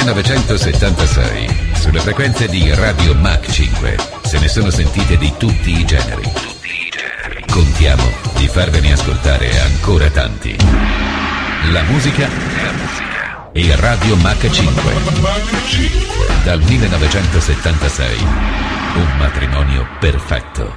1976, sulle frequenze di Radio Mach 5, se ne sono sentite di tutti i generi. Contiamo di farvene ascoltare ancora tanti. La musica e Radio Mach 5. Dal 1976, un matrimonio perfetto.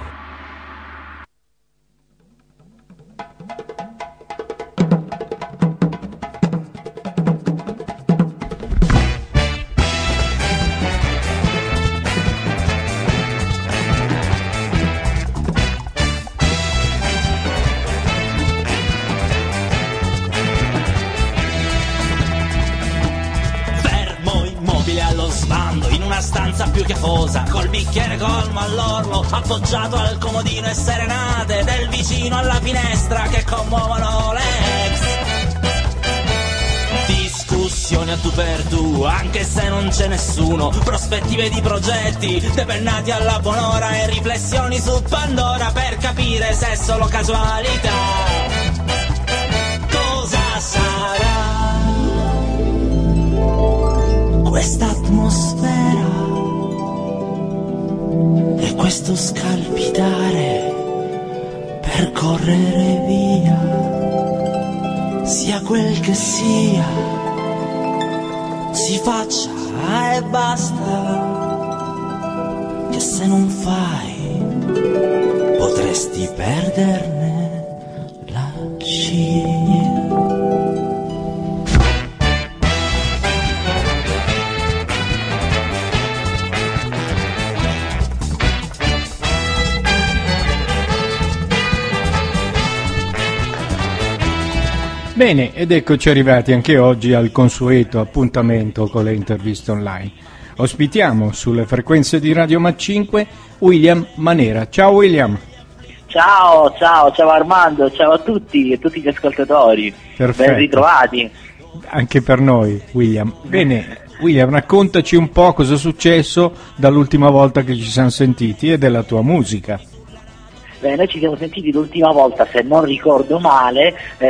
Col bicchiere colmo all'orlo, appoggiato al comodino e serenate del vicino alla finestra che commuovono l'ex. Discussioni a tu per tu, anche se non c'è nessuno, prospettive di progetti, depennati alla buon'ora e riflessioni su Pandora per capire se è solo casualità. Cosa sarà questa atmosfera? E questo scalpitare per correre via, sia quel che sia, si faccia e basta, che se non fai potresti perderne la scia. Bene, ed eccoci arrivati anche oggi al consueto appuntamento con le interviste online. Ospitiamo sulle frequenze di Radio Mach 5 William Manera. Ciao William. Ciao Armando, ciao a tutti e tutti gli ascoltatori. Perfetto. Ben ritrovati. Anche per noi, William. Bene, William, raccontaci un po' cosa è successo dall'ultima volta che ci siamo sentiti e della tua musica. Noi ci siamo sentiti l'ultima volta, se non ricordo male,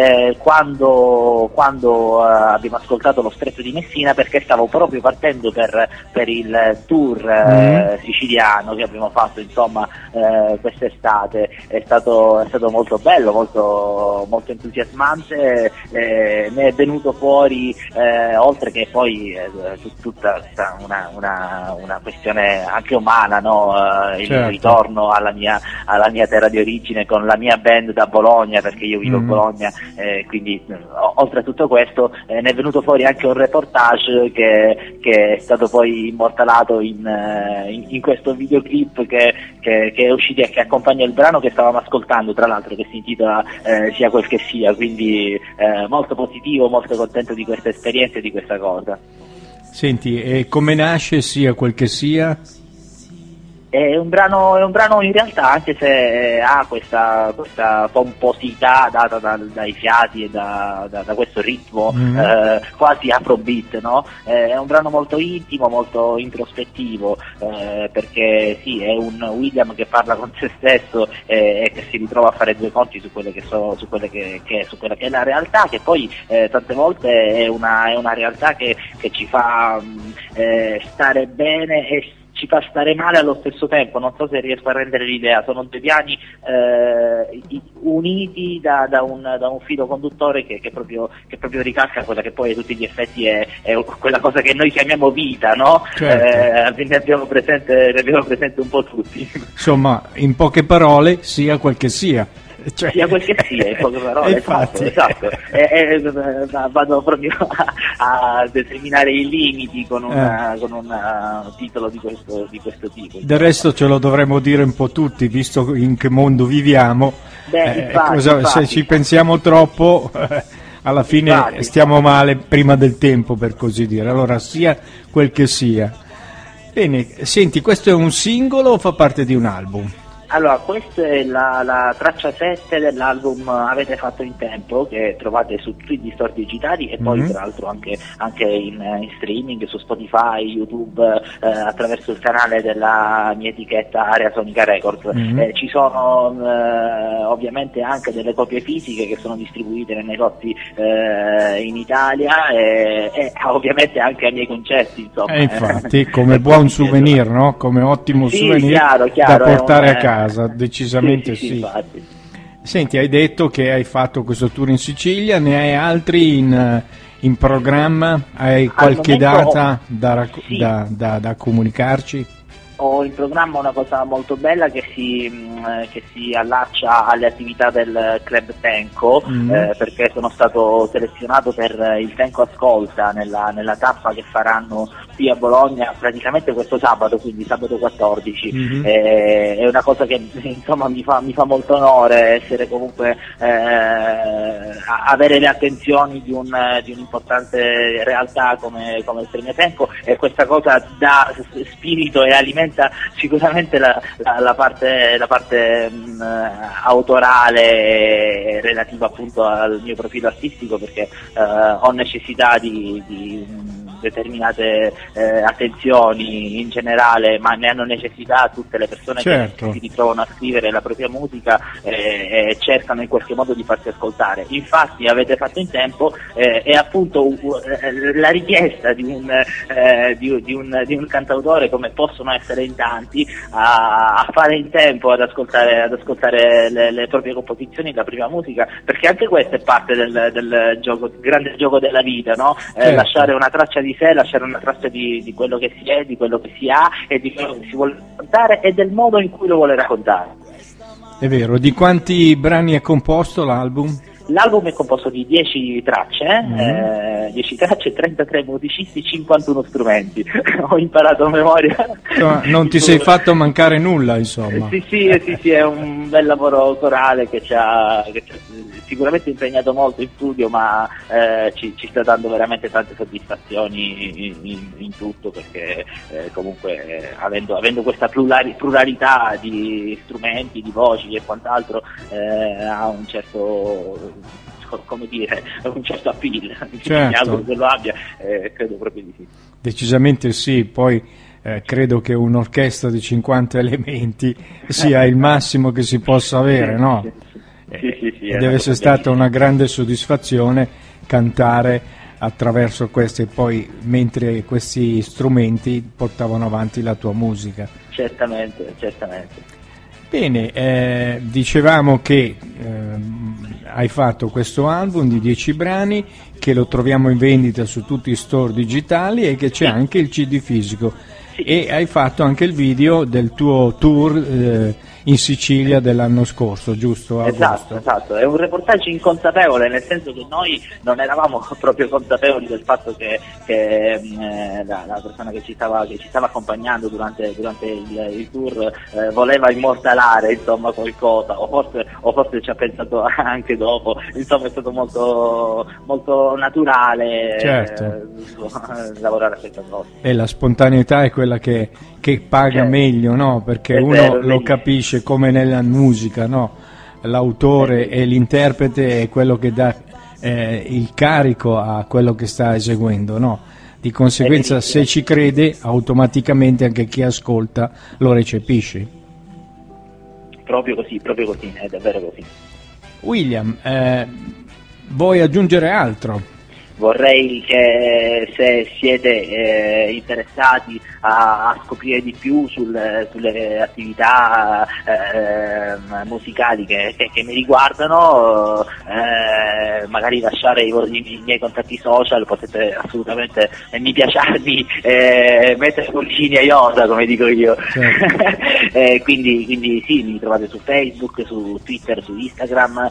quando abbiamo ascoltato lo Stretto di Messina, perché stavo proprio partendo per il tour siciliano che abbiamo fatto, insomma, quest'estate. È stato molto bello, molto entusiasmante, ne è venuto fuori, oltre che poi tutta una questione anche umana, no? Il certo. Ritorno alla mia terra di origine con la mia band da Bologna, perché io vivo a Bologna, quindi oltre a tutto questo ne è venuto fuori anche un reportage che è stato poi immortalato in questo videoclip che è uscito e che accompagna il brano che stavamo ascoltando, tra l'altro, che si intitola Sia quel che sia, quindi molto positivo, molto contento di questa esperienza e di questa cosa. Senti, e come nasce Sia quel che sia? È un brano in realtà, anche se ha questa pomposità data dai fiati e da questo ritmo quasi afrobeat, no? È un brano molto intimo, molto introspettivo, perché sì, è un William che parla con se stesso e che si ritrova a fare due conti su quella che è la realtà, che poi tante volte è una realtà che ci fa stare bene e ci fa stare male allo stesso tempo. Non so se riesco a rendere l'idea. Sono due piani uniti da un filo conduttore che proprio ricalca quella che poi a tutti gli effetti è quella cosa che noi chiamiamo vita, no? Certo. Ne abbiamo presente un po' tutti. Insomma, in poche parole, sia quel che sia. Cioè, sia quel che sia, in poche parole, esatto. Vado proprio a determinare i limiti con un titolo di questo tipo. Del resto ce lo dovremmo dire un po' tutti, visto in che mondo viviamo. Infatti. Se ci pensiamo troppo, alla fine stiamo male prima del tempo, per così dire. Allora, sia quel che sia. Bene, senti, questo è un singolo o fa parte di un album? Allora, questa è la traccia 7 dell'album Avete fatto in tempo, che trovate su tutti gli store digitali e poi tra l'altro anche in streaming su Spotify, YouTube, attraverso il canale della mia etichetta Area Sonica Records. Ci sono ovviamente anche delle copie fisiche che sono distribuite nei negozi in Italia e ovviamente anche ai miei concerti, insomma. Infatti, come buon souvenir, no? Come ottimo souvenir chiaro, da portare a casa, decisamente sì. Infatti. Senti, hai detto che hai fatto questo tour in Sicilia, ne hai altri in programma? Hai qualche data da comunicarci? Ho in programma una cosa molto bella che si allaccia alle attività del Club Tenco, perché sono stato selezionato per il Tenco Ascolta nella tappa che faranno qui a Bologna praticamente questo sabato, quindi sabato 14. È una cosa che insomma mi fa molto onore essere comunque avere le attenzioni di un'importante realtà come il Premio Tenco, e questa cosa dà spirito e alimenta sicuramente la parte autorale relativa appunto al mio profilo artistico, perché ho necessità di determinate attenzioni in generale, ma ne hanno necessità tutte le persone che si ritrovano a scrivere la propria musica e cercano in qualche modo di farsi ascoltare. Infatti avete fatto in tempo, è appunto la richiesta di un cantautore, come possono essere in tanti, a fare in tempo ad ascoltare le proprie composizioni, la propria musica, perché anche questo è parte del grande gioco della vita, no? Lasciare una traccia di sé, lasciare una traccia di quello che si è, di quello che si ha e di quello che si vuole raccontare e del modo in cui lo vuole raccontare. È vero. Di quanti brani è composto l'album? L'album è composto di 10 tracce, 10 tracce, 33 musicisti, 51 strumenti. Ho imparato a memoria. Non ti sei fatto mancare nulla, insomma. Sì, è un bel lavoro corale che ci ha sicuramente impegnato molto in studio, ma ci sta dando veramente tante soddisfazioni in tutto, perché comunque avendo questa pluralità di strumenti, di voci e quant'altro, ha un certo, come dire, un certo appeal. Mi auguro che lo abbia, credo proprio di sì. Decisamente sì, poi credo che un'orchestra di 50 elementi sia il massimo che si possa avere, no? Sì, deve essere stata una grande soddisfazione cantare attraverso questi, poi mentre questi strumenti portavano avanti la tua musica. Certamente. Bene, dicevamo che hai fatto questo album di 10 brani, che lo troviamo in vendita su tutti i store digitali e che c'è anche il CD fisico. E hai fatto anche il video del tuo tour in Sicilia dell'anno scorso, giusto? Esatto, è un reportage inconsapevole, nel senso che noi non eravamo proprio consapevoli del fatto che la persona che ci stava accompagnando durante il tour voleva immortalare, insomma, qualcosa, o forse ci ha pensato anche dopo. Insomma, è stato molto, molto naturale lavorare a questa cosa. E la spontaneità è quella che paga meglio, no? Perché uno lo capisce come nella musica, no? L'autore e l'interprete è quello che dà il carico a quello che sta eseguendo, no? Di conseguenza, se ci crede, automaticamente anche chi ascolta lo recepisce. Proprio così, è davvero così. William, vuoi aggiungere altro? Vorrei che, se siete interessati a scoprire di più sulle attività musicali che mi riguardano, magari lasciare i miei contatti social, potete assolutamente mi piacermi, mettere cuoricini a iosa, come dico io. Quindi sì, mi trovate su Facebook, su Twitter, su Instagram,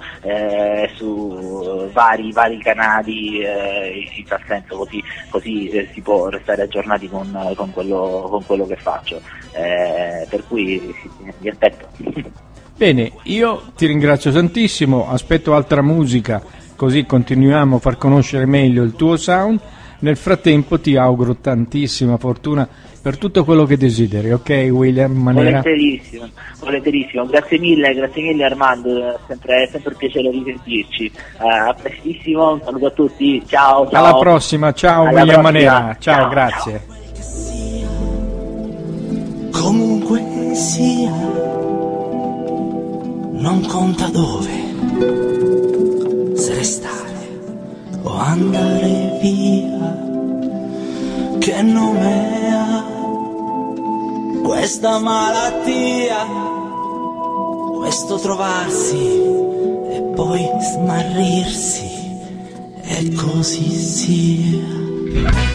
su vari canali, in tal senso, così si può restare aggiornati con quello che faccio, per cui vi aspetto. Bene, io ti ringrazio tantissimo, aspetto altra musica, così continuiamo a far conoscere meglio il tuo sound. Nel frattempo ti auguro tantissima fortuna per tutto quello che desideri, ok William Manera? Volentierissimo, grazie mille Armando, è sempre un piacere risentirci. A prestissimo, un saluto a tutti, ciao. Alla prossima, ciao. William Manera, ciao, grazie. Comunque sia, non conta dove, se restare o andare via. Che nome ha questa malattia, questo trovarsi e poi smarrirsi, e così sia.